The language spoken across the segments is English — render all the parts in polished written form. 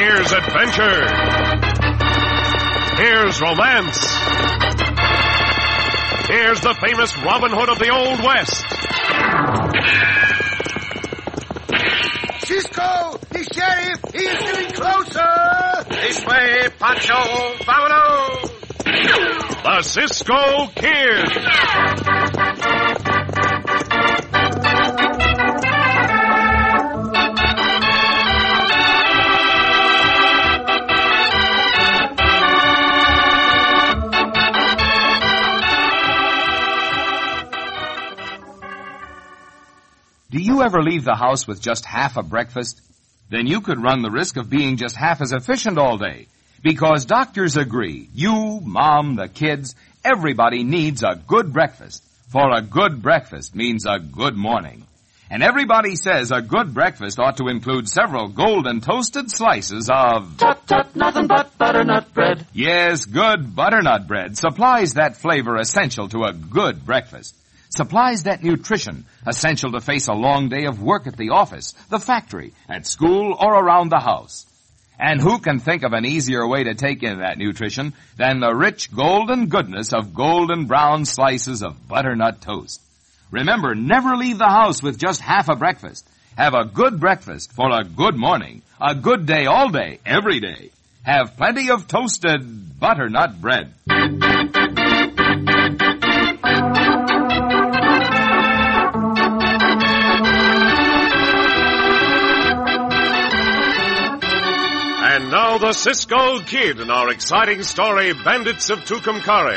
Here's adventure. Here's romance. Here's the famous Robin Hood of the Old West. Cisco! The sheriff! He is getting closer! This way, Pancho! Vámonos! The Cisco Kid. Do you ever leave the house with just half a breakfast? Then you could run the risk of being just half as efficient all day. Because doctors agree, you, Mom, the kids, everybody needs a good breakfast. For a good breakfast means a good morning. And everybody says a good breakfast ought to include several golden toasted slices of... Tut, tut, nothing but butternut bread. Yes, good butternut bread supplies that flavor essential to a good breakfast. Supplies that nutrition essential to face a long day of work at the office, the factory, at school, or around the house. And who can think of an easier way to take in that nutrition than the rich golden goodness of golden brown slices of butternut toast? Remember, never leave the house with just half a breakfast. Have a good breakfast for a good morning, a good day all day, every day. Have plenty of toasted butternut bread. And now the Cisco Kid in our exciting story, Bandits of Tucumcari.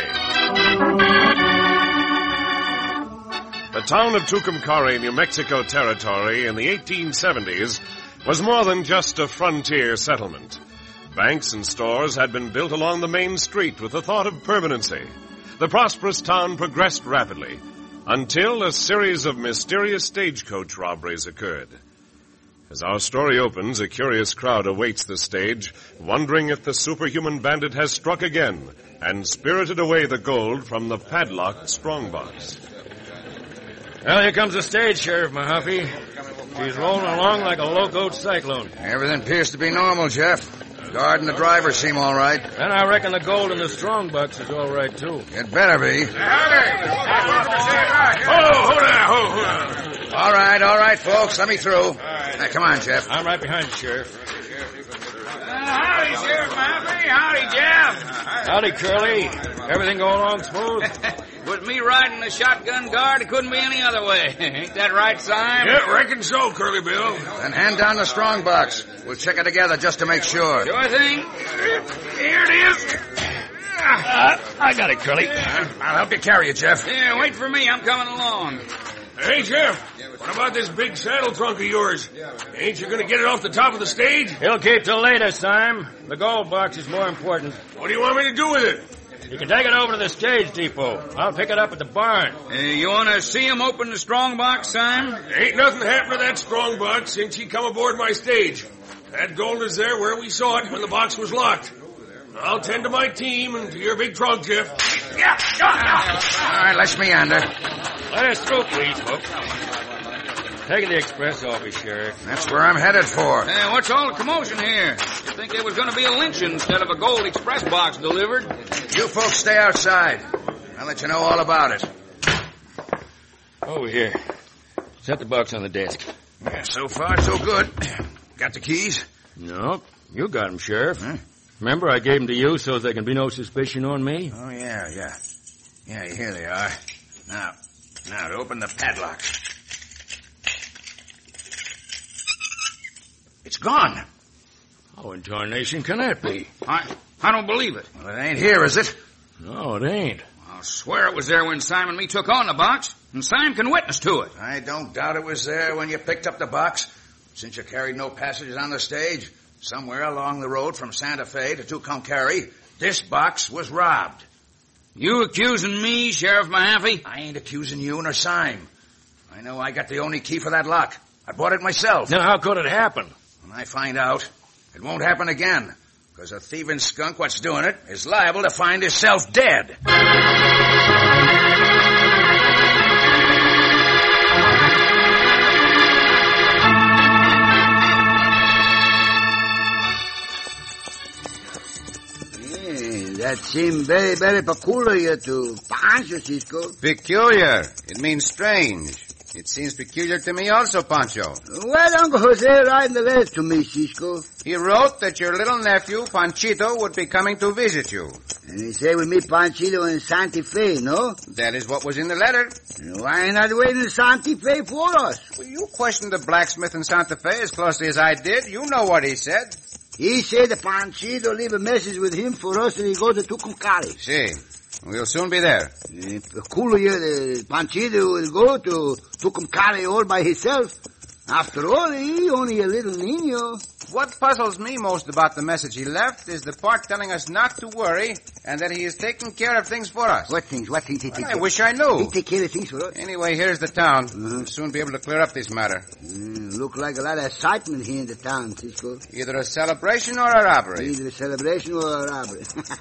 The town of Tucumcari, New Mexico Territory in the 1870s was more than just a frontier settlement. Banks and stores had been built along the main street with the thought of permanency. The prosperous town progressed rapidly until a series of mysterious stagecoach robberies occurred. As our story opens, a curious crowd awaits the stage, wondering if the superhuman bandit has struck again and spirited away the gold from the padlocked strongbox. Well, here comes the stage, Sheriff Mahaffey. She's rolling along like a locoed cyclone. Everything appears to be normal, Jeff. The guard and the driver seem all right. And I reckon the gold in the strongbox is all right, too. It better be. Hold on. All right, folks. Let me through. Now, come on, Jeff. I'm right behind you, Sheriff. Howdy, Sheriff Mahaffey. Howdy, Jeff. Howdy, Curly. Everything going along smooth? With me riding the shotgun guard, it couldn't be any other way. Ain't that right, Simon? Yeah, reckon so, Curly Bill. Then hand down the strongbox. We'll check it together just to make sure. Sure thing. Here it is. I got it, Curly. I'll help you carry it, Jeff. Yeah, wait for me. I'm coming along. Hey, Jeff, what about this big saddle trunk of yours? Ain't you going to get it off the top of the stage? He'll keep till later, Simon. The gold box is more important. What do you want me to do with it? You can take it over to the stage depot. I'll pick it up at the barn. You want to see him open the strongbox, Simon? Ain't nothing happened to that strongbox since he come aboard my stage. That gold is there where we saw it when the box was locked. I'll tend to my team and to your big trunk, Jeff. All right, let's meander. Let us through, please, folks. Taking the express office, Sheriff. That's where I'm headed for. What's all the commotion here? You think there was going to be a lynching instead of a gold express box delivered? You folks stay outside. I'll let you know all about it. Over here. Set the box on the desk. Yeah, so far, so good. Got the keys? Nope. You got them, Sheriff. Huh? Remember, I gave them to you so there can be no suspicion on me? Oh, yeah. Yeah, here they are. Now, to open the padlock. It's gone. How in tarnation can that be? I don't believe it. Well, it ain't here, is it? No, it ain't. I'll swear it was there when Simon and me took on the box, and Simon can witness to it. I don't doubt it was there when you picked up the box. Since you carried no passages on the stage, somewhere along the road from Santa Fe to Tucumcari, this box was robbed. You accusing me, Sheriff Mahaffey? I ain't accusing you nor Sime. I know I got the only key for that lock. I bought it myself. Then how could it happen? When I find out, it won't happen again. Because a thieving skunk what's doing it is liable to find himself dead. That seems very, very peculiar to Pancho, Cisco. Peculiar. It means strange. It seems peculiar to me also, Pancho. Well, Uncle Jose writing the letter to me, Cisco. He wrote that your little nephew, Panchito, would be coming to visit you. And he said we meet Panchito in Santa Fe, no? That is what was in the letter. Why not waiting in Santa Fe for us? Well, you questioned the blacksmith in Santa Fe as closely as I did. You know what he said. He said the Panchito leave a message with him for us and he go to Tucumcari. See, we'll soon be there. Peculiar, the Panchito will go to Tucumcari all by himself. After all, he only a little niño. What puzzles me most about the message he left is the part telling us not to worry and that he is taking care of things for us. What things? What things he take care of? I wish I knew. He take care of things for us? Anyway, here's the town. We'll soon be able to clear up this matter. Look like a lot of excitement here in the town, Cisco. Either a celebration or a robbery. Either a celebration or a robbery.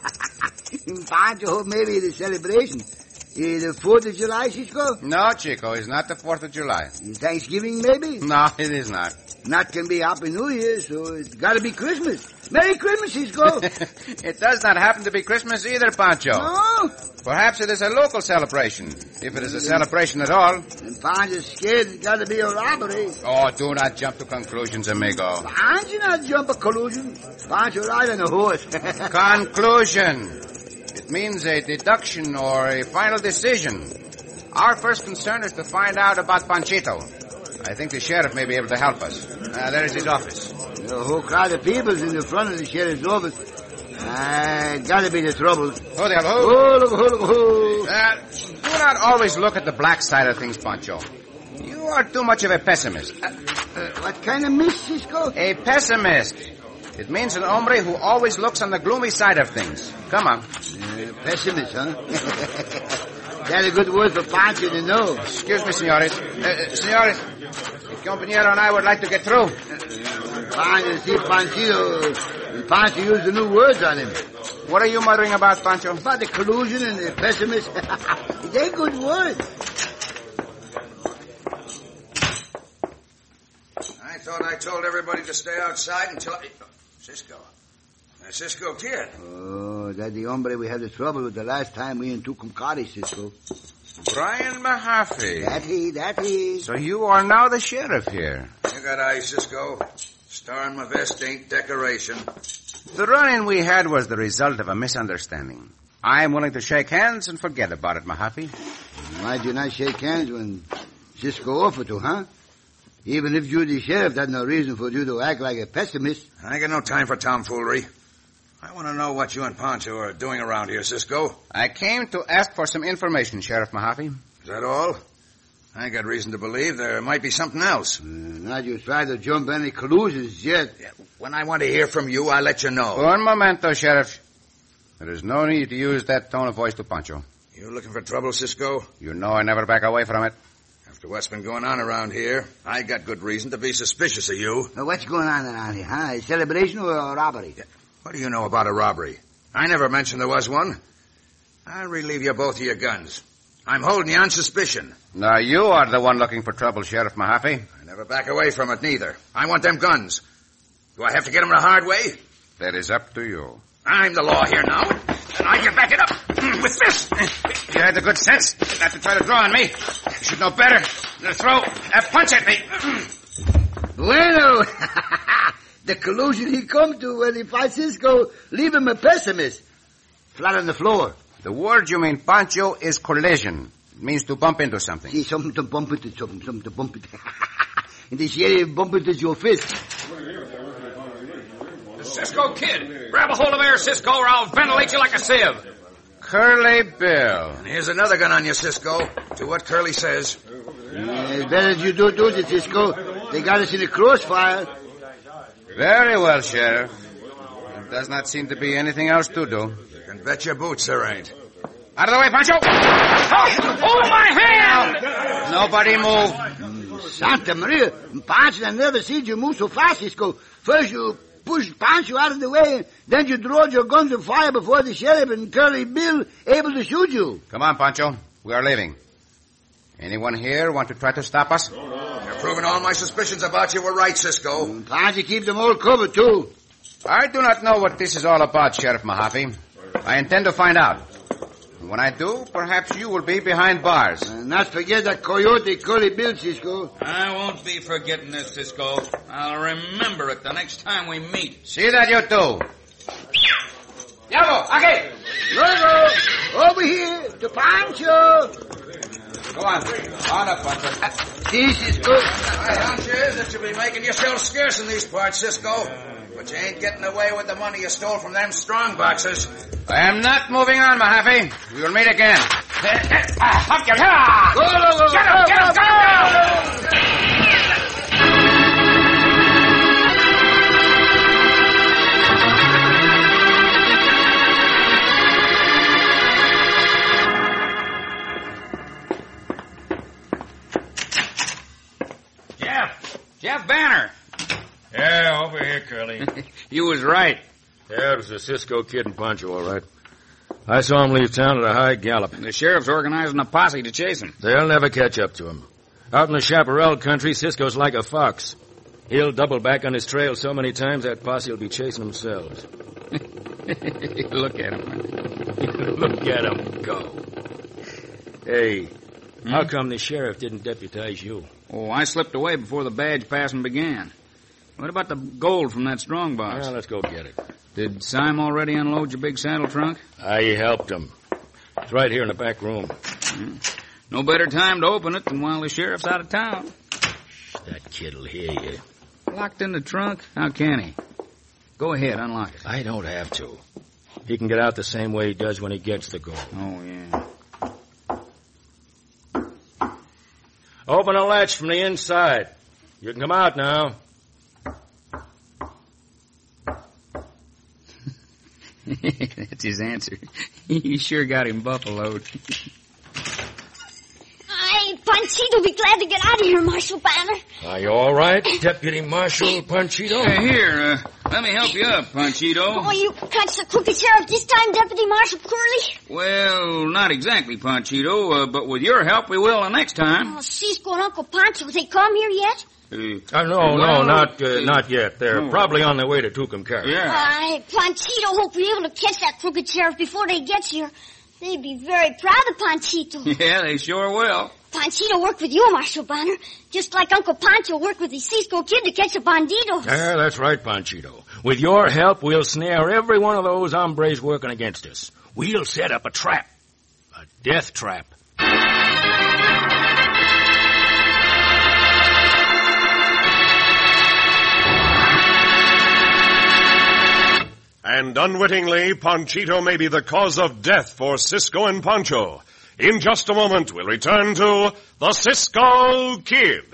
Pancho hope maybe the celebration. The 4th of July, Cisco? No, Chico, it's not the 4th of July. Thanksgiving, maybe? No, it is not. Not can be Happy New Year, so it's got to be Christmas. Merry Christmas, Cisco. It does not happen to be Christmas either, Pancho. No? Perhaps it is a local celebration, if it is a celebration at all. And Pancho's scared it's got to be a robbery. Oh, do not jump to conclusions, amigo. Pancho not jump a collusion. Pancho ride on a horse. Conclusion. It means a deduction or a final decision. Our first concern is to find out about Panchito. I think the sheriff may be able to help us. There is his office. The whole crowd of people's in the front of the sheriff's office. Gotta be the trouble. Who the hell? Who? Who? Do not always look at the black side of things, Pancho. You are too much of a pessimist. What kind of mist, Cisco? A pessimist. It means an hombre who always looks on the gloomy side of things. Come on. Pessimist, huh? That's a good word for Pancho to know. Excuse me, senores. Senores, the compañero and I would like to get through. Pancho used the new words on him. What are you muttering about, Pancho? About the collusion and the pessimist. They're good words. I thought I told everybody to stay outside until... Cisco. Cisco Kid. Oh, that's the hombre we had the trouble with the last time we in Tucumcari, Cisco. Brian Mahaffey. That he. So you are now the sheriff here. You got eyes, Cisco. Star in my vest ain't decoration. The run-in we had was the result of a misunderstanding. I am willing to shake hands and forget about it, Mahaffey. Why'd you not shake hands when Cisco offered to, huh? Even if you're the sheriff, that's no reason for you to act like a pessimist. I ain't got no time for tomfoolery. I want to know what you and Pancho are doing around here, Cisco. I came to ask for some information, Sheriff Mahaffey. Is that all? I got reason to believe there might be something else. Not you try to jump any collusions yet. Yeah, when I want to hear from you, I'll let you know. Un momento, Sheriff. There is no need to use that tone of voice to Pancho. You looking for trouble, Cisco? You know I never back away from it. After what's been going on around here, I got good reason to be suspicious of you. What's going on around here, huh? A celebration or a robbery? Yeah. What do you know about a robbery? I never mentioned there was one. I'll relieve you both of your guns. I'm holding you on suspicion. Now, you are the one looking for trouble, Sheriff Mahaffey. I never back away from it, neither. I want them guns. Do I have to get them the hard way? That is up to you. I'm the law here now, and I can back it up with this. You had the good sense not to try to draw on me. You should know better than to throw a punch at me. Bueno. The collusion he come to when he fights Cisco, leave him a pessimist. Flat on the floor. The word you mean, Pancho, is collision. It means to bump into something. See, something to bump into, something to bump into. And the sheriff bump into your fist. Cisco Kid, grab a hold of air, Cisco, or I'll ventilate you like a sieve. Curly Bill. And here's another gun on you, Cisco. Do what Curly says. As better as you do it, Cisco. They got us in a crossfire. Very well, Sheriff. There does not seem to be anything else to do. You can bet your boots there ain't. Out of the way, Pancho! Oh, my hand! Nobody move. Santa Maria. Pancho, I never seen you move so fast, Cisco. First you pushed Pancho out of the way, then you drawed your guns and fire before the sheriff and Curly Bill able to shoot you. Come on, Pancho. We are leaving. Anyone here want to try to stop us? You're proving all my suspicions about you were right, Cisco. Pancho keep them all covered, too. I do not know what this is all about, Sheriff Mahaffey. I intend to find out. When I do, perhaps you will be behind bars. Not forget that coyote Curly Bill, Cisco. I won't be forgetting this, Cisco. I'll remember it the next time we meet. See that you do. Diablo, aquí! Luego, over here, to Pancho. Go on. On up, Pancho. See, Cisco. My hunch is that you'll be making yourself scarce in these parts, Cisco. But you ain't getting away with the money you stole from them strong boxes. I am not moving on, Mahaffey. We will meet again. Go, Get him, go! Jeff Banner. Yeah, over here, Curly. You was right. Yeah, it was the Cisco Kid and Pancho, all right. I saw him leave town at a high gallop. The sheriff's organizing a posse to chase him. They'll never catch up to him. Out in the Chaparral country, Cisco's like a fox. He'll double back on his trail so many times that posse will be chasing themselves. Look at him. Look at him go. Hey, how come the sheriff didn't deputize you? Oh, I slipped away before the badge passing began. What about the gold from that strong box? Well, let's go get it. Did Sime already unload your big saddle trunk? I helped him. It's right here in the back room. No better time to open it than while the sheriff's out of town. That kid'll hear you. Locked in the trunk? How can he? Go ahead, unlock it. I don't have to. He can get out the same way he does when he gets the gold. Oh, yeah. Open the latch from the inside. You can come out now. That's his answer. You sure got him buffaloed. Panchito will be glad to get out of here, Marshal Banner. Are you all right, Deputy Marshal Panchito? Here, let me help you up, Panchito. Oh, you catch the crooked sheriff this time, Deputy Marshal Curly? Well, not exactly, Panchito, but with your help we will the next time. Oh, Cisco and Uncle Pancho, they come here yet? Not yet. They're probably on their way to Tucumcari. Yeah. Panchito hope we're able to catch that crooked sheriff before they get here. They'd be very proud of Panchito. Yeah, they sure will. Panchito worked with you, Marshal Banner, just like Uncle Pancho worked with the Cisco Kid to catch the bandidos. Yeah, that's right, Panchito. With your help, we'll snare every one of those hombres working against us. We'll set up a trap. A death trap. And unwittingly, Panchito may be the cause of death for Cisco and Pancho. In just a moment, we'll return to the Cisco Kid.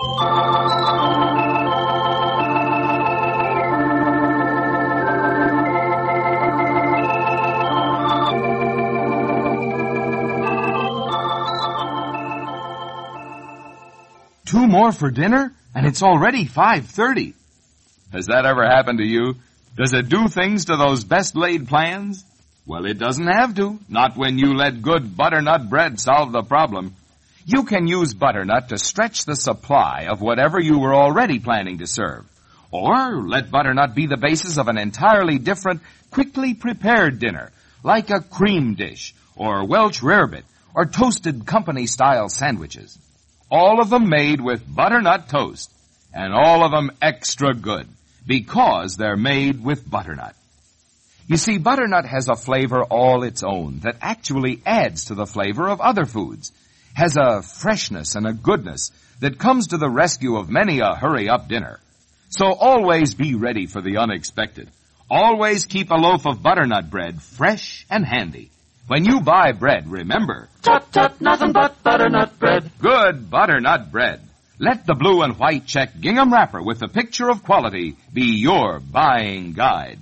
Two more for dinner, and it's already 5:30. Has that ever happened to you? Does it do things to those best-laid plans? Well, it doesn't have to, not when you let good butternut bread solve the problem. You can use butternut to stretch the supply of whatever you were already planning to serve. Or let butternut be the basis of an entirely different, quickly prepared dinner, like a cream dish, or Welsh rarebit, or toasted company-style sandwiches. All of them made with butternut toast, and all of them extra good, because they're made with butternut. You see, butternut has a flavor all its own that actually adds to the flavor of other foods, has a freshness and a goodness that comes to the rescue of many a hurry-up dinner. So always be ready for the unexpected. Always keep a loaf of butternut bread fresh and handy. When you buy bread, remember, Tut, tut, nothing but butternut bread. Good butternut bread. Let the blue and white check gingham wrapper with the picture of quality be your buying guide.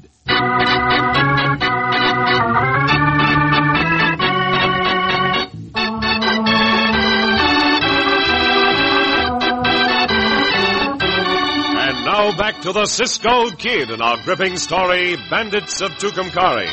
And now back to the Cisco Kid and our gripping story, Bandits of Tucumcari.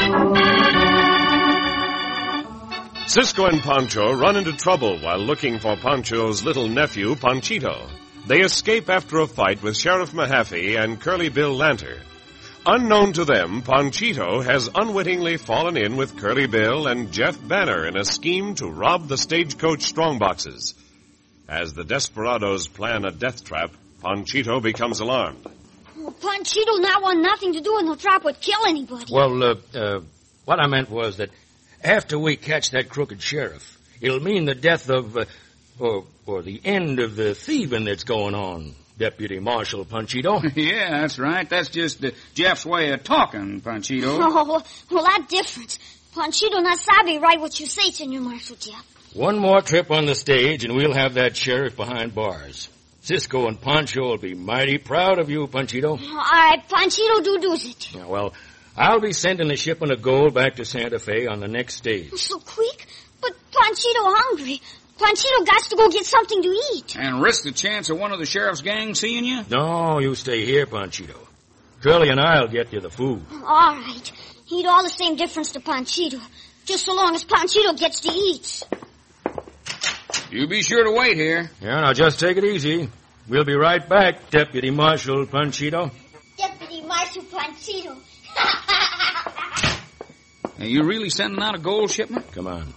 Cisco and Pancho run into trouble while looking for Pancho's little nephew, Panchito. They escape after a fight with Sheriff Mahaffey and Curly Bill Lanter. Unknown to them, Panchito has unwittingly fallen in with Curly Bill and Jeff Banner in a scheme to rob the stagecoach strongboxes. As the desperados plan a death trap, Panchito becomes alarmed. Well, Panchito not want nothing to do with no trap would kill anybody. Well, what I meant was that after we catch that crooked sheriff, it'll mean the death of, or the end of the thieving that's going on, Deputy Marshal Panchito. Yeah, that's right. That's just Jeff's way of talking, Panchito. Oh, well, that difference. Panchito not sabe right what you say, Senor Marshal Jeff. One more trip on the stage, and we'll have that sheriff behind bars. Cisco and Pancho will be mighty proud of you, Panchito. All right, Panchito does it. Yeah, well, I'll be sending a shipment of gold back to Santa Fe on the next stage. So quick? But Panchito hungry. Panchito got to go get something to eat. And risk the chance of one of the sheriff's gang seeing you? No, you stay here, Panchito. Curly and I'll get you the food. All right. Eat all the same difference to Panchito. Just so long as Panchito gets to eat. You be sure to wait here. Yeah, now just take it easy. We'll be right back, Deputy Marshal Panchito. Deputy Marshal Panchito. Are you really sending out a gold shipment? Come on.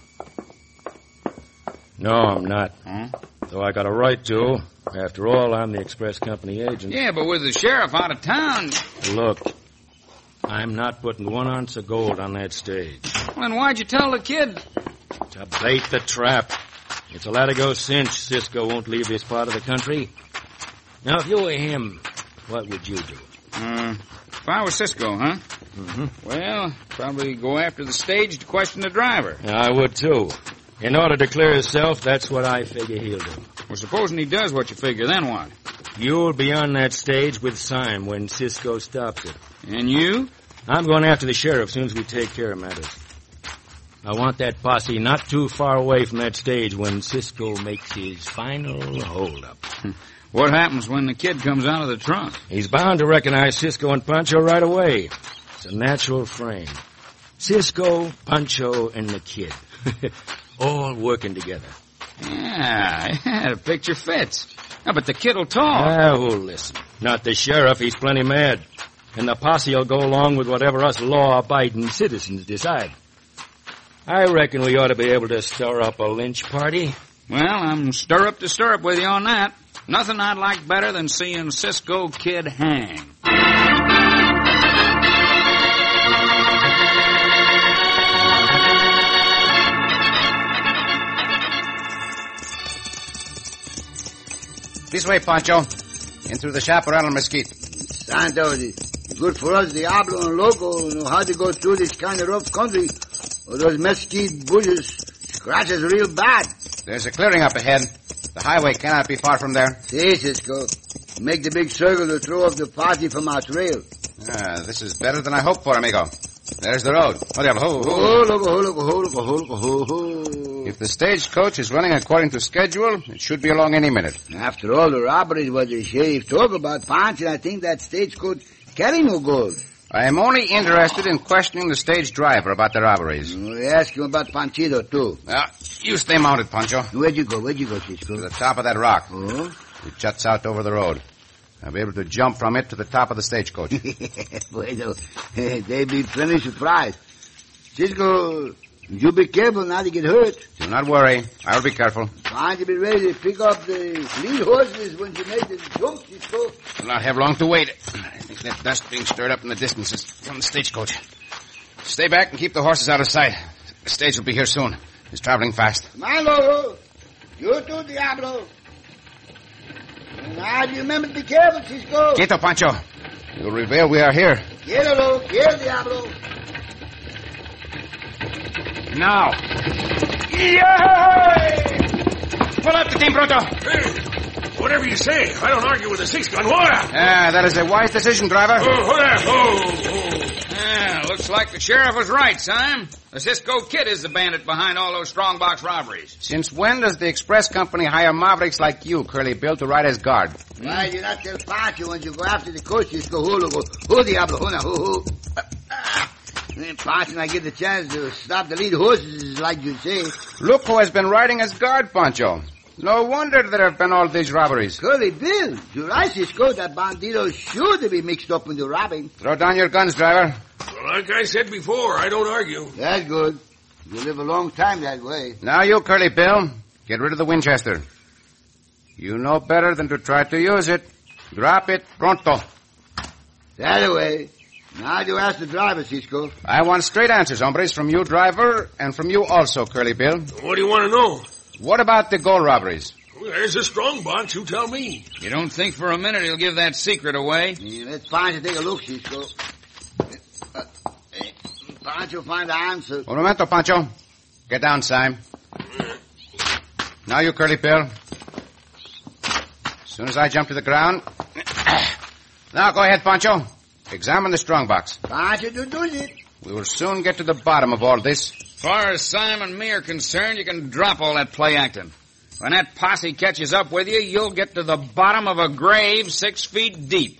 No, I'm not. Huh? Though I got a right to. After all, I'm the express company agent. Yeah, but with the sheriff out of town... Look, I'm not putting 1 ounce of gold on that stage. Well, then why'd you tell the kid? To bait the trap. It's a Latigo cinch Cisco won't leave this part of the country. Now, if you were him, what would you do? If I was Cisco, huh? Mm-hmm. Well, probably go after the stage to question the driver. Yeah, I would, too. In order to clear himself, that's what I figure he'll do. Well, supposing he does what you figure, then what? You'll be on that stage with Syme when Cisco stops it. And you? I'm going after the sheriff as soon as we take care of matters. I want that posse not too far away from that stage when Cisco makes his final hold-up. What happens when the kid comes out of the trunk? He's bound to recognize Cisco and Pancho right away. It's a natural frame. Cisco, Pancho, and the kid. All working together. Yeah, the picture fits. Yeah, but the kid'll talk. Ah, who'll listen? Not the sheriff. He's plenty mad. And the posse will go along with whatever us law-abiding citizens decide. I reckon we ought to be able to stir up a lynch party. Well, I'm stirrup to stirrup with you on that. Nothing I'd like better than seeing Cisco Kid hang. This way, Pancho. In through the chaparral and mesquite. Santo, good for us, Diablo and Loco, know how to go through this kind of rough country. Or those mesquite bushes scratch us real bad. There's a clearing up ahead. The highway cannot be far from there. See, Cisco. Make the big circle to throw off the party from our trail. This is better than I hoped for, amigo. There's the road. If the stagecoach is running according to schedule, it should be along any minute. After all the robberies what the sheriff talk about, Pancho, I think that stagecoach carry no gold. I am only interested in questioning the stage driver about the robberies. We ask him about Panchito, too. You stay mounted, Pancho. Where'd you go, Cisco? To the top of that rock. Oh? It juts out over the road. I'll be able to jump from it to the top of the stagecoach. Bueno, they be plenty surprised. Cisco, you be careful not to get hurt. Do not worry. I'll be careful. Trying to be ready to pick up the lead horses when you make the jump, Cisco. Will not have long to wait. I think that dust being stirred up in the distance is from the stagecoach. Stay back and keep the horses out of sight. The stage will be here soon. It's traveling fast. Come on, Loco. You too, Diablo. Now, you remember to be careful, Cisco. Quieto, Pancho. You'll reveal we are here. Quieto, Diablo. Now. Yay! Pull up the team, Pronto. Hey, whatever you say. I don't argue with a 6-gun. What? That is a wise decision, driver. Looks like the sheriff was right, Syme. The Cisco Kid is the bandit behind all those strongbox robberies. Since when does the express company hire mavericks like you, Curly Bill, to ride as guard? Why, you not tell Pancho when you go after the coach, Cisco. Who, Diablo, who. Pancho and I get the chance to stop the lead horses, like you say. Look who has been riding as guard, Pancho. No wonder there have been all these robberies. Curly Bill, you're right, Cisco. That bandito's sure to be mixed up in the robbing. Throw down your guns, driver. Well, like I said before, I don't argue. That's good. You live a long time that way. Now you, Curly Bill, get rid of the Winchester. You know better than to try to use it. Drop it pronto. That way. Now you ask the driver, Cisco. I want straight answers, hombres, from you, driver, and from you also, Curly Bill. What do you want to know? What about the gold robberies? Well, there's a strong box. You tell me. You don't think for a minute he'll give that secret away? Yeah, let's Pancho take a look, Cisco. Pancho find the answer. Un momento, Pancho. Get down, Sime. Now you, Curly Bill. As soon as I jump to the ground. Now go ahead, Pancho. Examine the strong box. Pancho do it. We will soon get to the bottom of all this. As far as Simon and me are concerned, you can drop all that play acting. When that posse catches up with you, you'll get to the bottom of a grave 6 feet deep.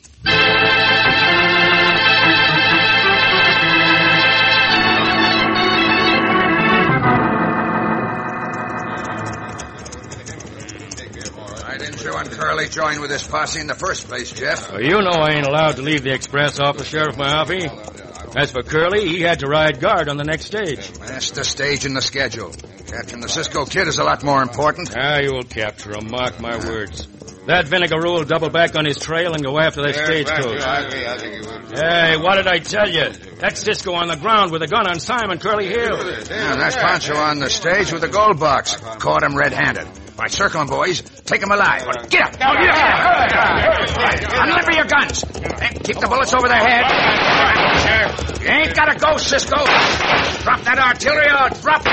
Why didn't you and Curly join with this posse in the first place, Jeff? Well, you know I ain't allowed to leave the express office, Sheriff Mahaffey. As for Curly, he had to ride guard on the next stage. That's the stage in the schedule. Capturing the Cisco Kid is a lot more important. Ah, you'll capture him, mark my words. That vinegar will double back on his trail and go after that stagecoach. Hey, what did I tell you? That's Cisco on the ground with a gun on Simon Curly Hill. Yeah, that's Pancho on the stage with the gold box. Caught him red-handed. By circling, boys. Take him alive. Get up. Now, get up. Unlimber your guns. Keep the bullets over their head. You ain't got to go, Cisco. Drop that artillery or drop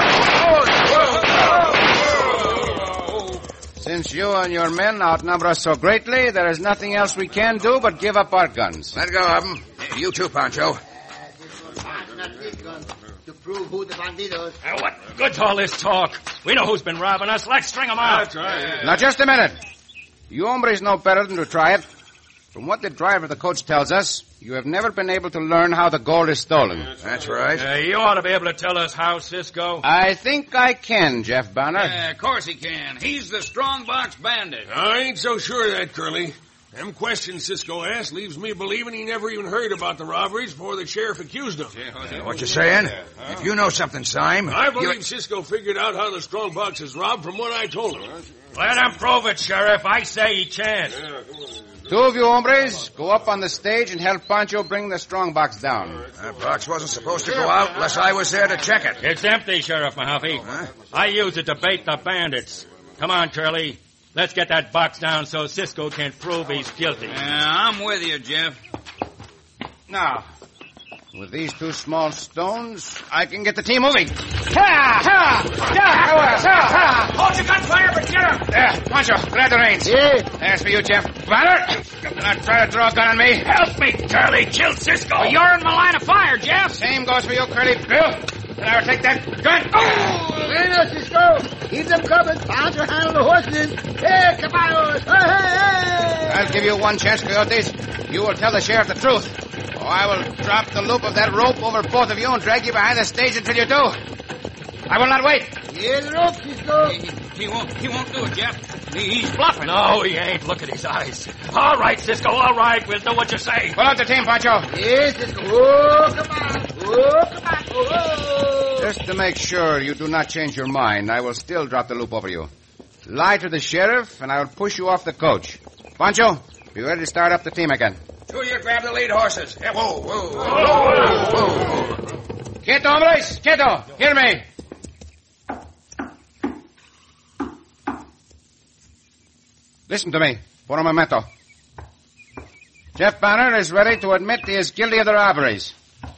you. Since you and your men outnumber us so greatly, there is nothing else we can do but give up our guns. Let go of them. You too, Pancho. To prove who the banditos. What good's all this talk? We know who's been robbing us. Let's string them out. That's right. Yeah. Now, just a minute. You hombres know better than to try it. From what the driver of the coach tells us, you have never been able to learn how the gold is stolen. That's right. You ought to be able to tell us how, Cisco. I think I can, Jeff Banner. Yeah, of course he can. He's the strongbox bandit. I ain't so sure of that, Curly. Them questions Cisco asked leaves me believing he never even heard about the robberies before the sheriff accused him. What you saying? If you know something, Sime... I believe Cisco figured out how the strong box is robbed from what I told him. Let him prove it, Sheriff. I say he can't. Two of you hombres, go up on the stage and help Pancho bring the strong box down. That box wasn't supposed to go out unless I was there to check it. It's empty, Sheriff Mahaffey. Huh? I used it to bait the bandits. Come on, Curly. Let's get that box down so Cisco can prove he's guilty. I'm with you, Jeff. Now, with these two small stones, I can get the team moving. Hold your gunfire, but get him! There, Pancho, grab the reins. Yeah. There's for you, Jeff. Banner, do not try to draw a gun on me. Help me, Curly. Kill Cisco. Well, you're in my line of fire, Jeff. Same goes for you, Curly Bill. And I'll take that gun. Hey, now, Cisco. Keep them covered. Pancho handle the horses. Hey, caballos. Hey. I'll give you one chance, Coyotes. You will tell the sheriff the truth. Or I will drop the loop of that rope over both of you and drag you behind the stage until you do. I will not wait. Yeah, the rope, Cisco. He won't do it, Jeff. He's bluffing. No, he ain't. Look at his eyes. All right, Cisco, all right. We'll do what you say. Pull out the team, Pancho. Yes, Cisco. Oh, come on. Oh, come on. Oh. Just to make sure you do not change your mind, I will still drop the loop over you. Lie to the sheriff, and I will push you off the coach. Pancho, be ready to start up the team again. Two of you grab the lead horses. Whoa, whoa, whoa, whoa, whoa. Quieto, hombres. Quieto. Hear me. Listen to me for a momento. Jeff Banner is ready to admit he is guilty of the robberies.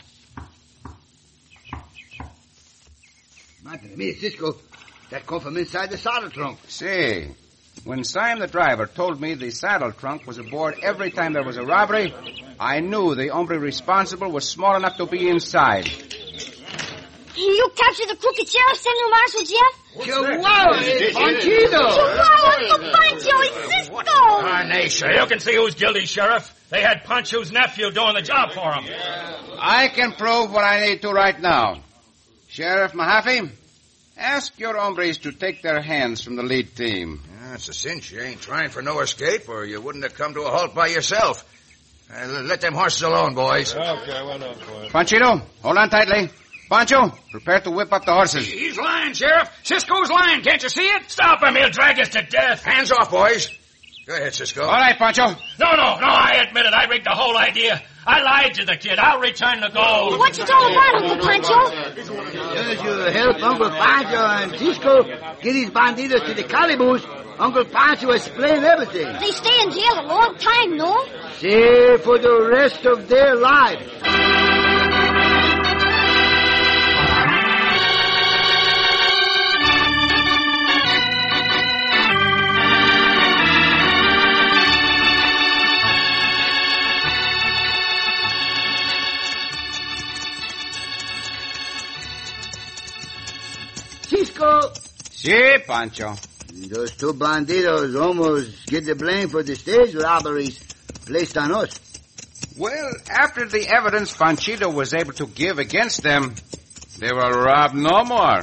Madre mia, Cisco. That come from inside the saddle trunk. See, when Sime the driver told me the saddle trunk was aboard every time there was a robbery, I knew the hombre responsible was small enough to be inside. You captured the crooked sheriff, Senor Marshal Jeff? Chihuahua, it's Panchito. Chihuahua, Uncle Pancho, it's Cisco. Carnation. You can see who's guilty, Sheriff. They had Pancho's nephew doing the job for him. I can prove what I need to right now. Sheriff Mahaffey, Ask your hombres to take their hands from the lead team. Yeah, it's a cinch. You ain't trying for no escape, or you wouldn't have come to a halt by yourself. Let them horses alone, boys. Okay, well done, boys. Panchito, hold on tightly. Pancho, prepare to whip up the horses. He's lying, Sheriff. Cisco's lying. Can't you see it? Stop him. He'll drag us to death. Hands off, boys. Go ahead, Cisco. All right, Pancho. No, I admit it. I rigged the whole idea. I lied to the kid. I'll return the gold. What's it all about, Uncle Pancho? As you help Uncle Pancho and Cisco get these banditos to the calaboose, Uncle Pancho explain everything. They stay in jail a long time, no? Say for the rest of their lives. Cisco. Si, Pancho. Those two banditos almost get the blame for the stage robberies placed on us. Well, after the evidence Panchito was able to give against them, they will rob no more.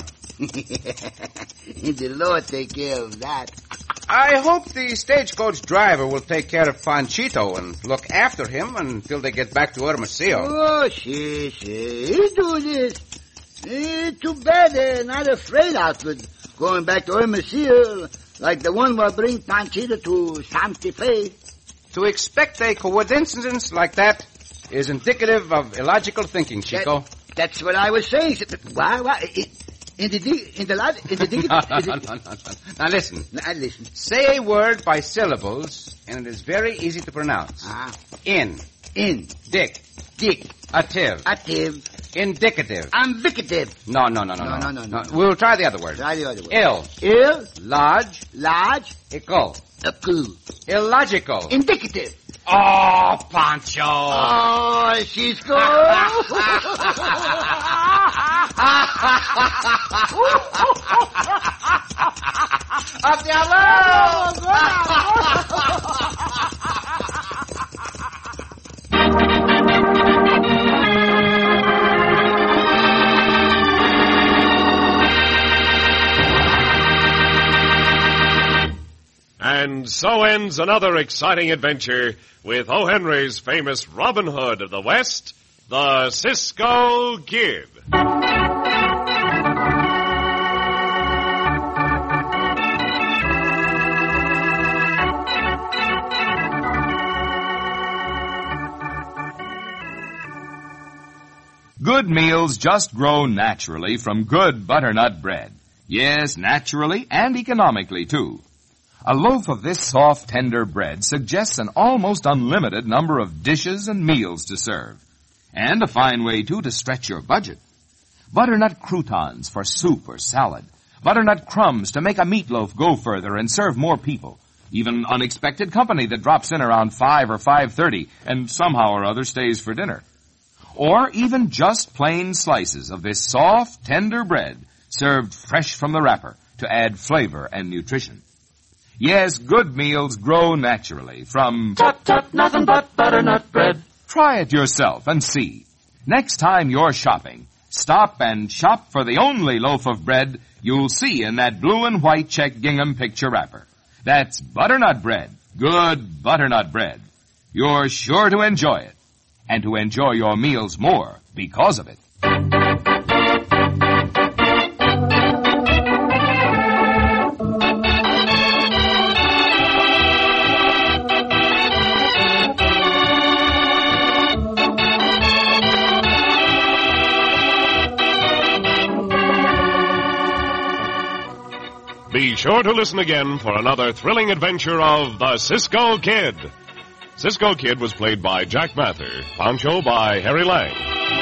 The Lord take care of that. I hope the stagecoach driver will take care of Panchito and look after him until they get back to Hermosillo. Oh, she. He do this. Too bad they're not afraid outward. Going back to Hermosillo like the one will bring Panchito to Santa Fe. To expect a coincidence like that is indicative of illogical thinking, Chico. That's what I was saying. Why? In the Now listen. I listen. Say a word by syllables, and it is very easy to pronounce. In. Dick. Ative. Indicative. Indicative. No. We'll try the other word. Try the other word. Ill. Large. Ickle. Illogical. Indicative. Oh, Pancho. Oh, Cisco. ¡Up diablo! And so ends another exciting adventure with O. Henry's famous Robin Hood of the West, the Cisco Kid. Good meals just grow naturally from good butternut bread. Yes, naturally and economically, too. A loaf of this soft, tender bread suggests an almost unlimited number of dishes and meals to serve. And a fine way, too, to stretch your budget. Butternut croutons for soup or salad. Butternut crumbs to make a meatloaf go further and serve more people. Even unexpected company that drops in around 5 or 5:30 and somehow or other stays for dinner. Or even just plain slices of this soft, tender bread served fresh from the wrapper to add flavor and nutrition. Yes, good meals grow naturally from... Tut, tut, nothing but butternut bread. Try it yourself and see. Next time you're shopping, stop and shop for the only loaf of bread you'll see in that blue and white check gingham picture wrapper. That's butternut bread, good butternut bread. You're sure to enjoy it, and to enjoy your meals more because of it. Be sure to listen again for another thrilling adventure of the Cisco Kid. Cisco Kid was played by Jack Mather, Pancho by Harry Lang.